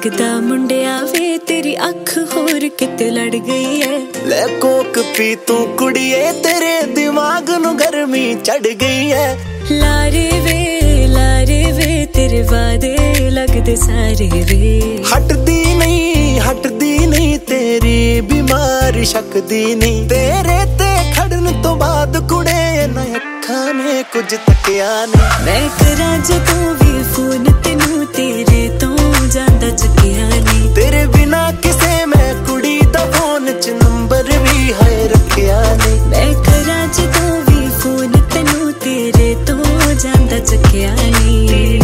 लगदा मुंडिया वे तेरी अख होर किते लड़ गई है। ले कोक पी तू कुड़िए तेरे दिमाग नू गर्मी चढ़ गई है। लारे वे तेरे वादे लगदे सारे वे। हटदी नहीं तेरी बीमारी शकदी नहीं। तेरे ते खड़न तो बाद कुड़े ना अखां ने कुछ तकिया नहीं। मैं करां जदों वी फोन तेनू तेरे तो जांदा चुकिया नहीं। तेरे बिना किसे मैं कुड़ी दा फोन च नंबर भी है रखिया नहीं। मैं करां जदों वी फोन तेनू तेरे तो जांदा चुकिया नहीं।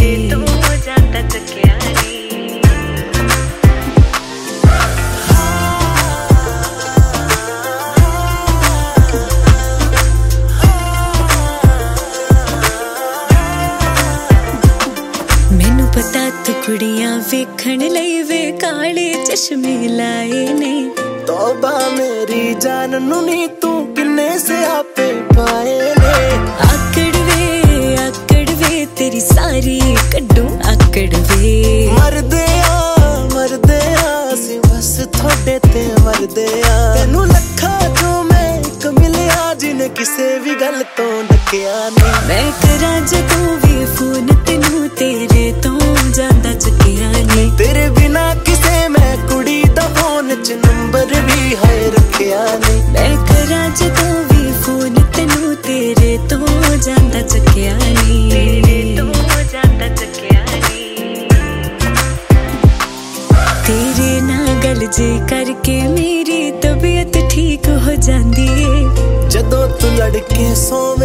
मैनू पता तू कुड़ियां वेखण लई वे काले चश्मे लाए ने। तौबा मेरी जान नू नी तू किन्ने से आपे पाए ने। आकड़ वे तेरी सारी कड्डू आकड़ वे। मरदे आ सी बस थोड़े ते मरदे आ। तेनू लखा जो मैं एक मिलिया जिन्हें किसे भी गल तो डकिया नहीं। मैं करां जदों वी फोन तेनू तेरे तो जांदा चुकिया नहीं। तेरे बिना किसे मैं कुड़ी दा फोन च नंबर भी है रखिया नहीं। मैं करां जदों वी फोन तेनू तेरे तो जांदा चुकिया नहीं। तेरे नाल गल जे करके मेरी तबीयत ठीक हो जांदी है। जदों तू लड़के सो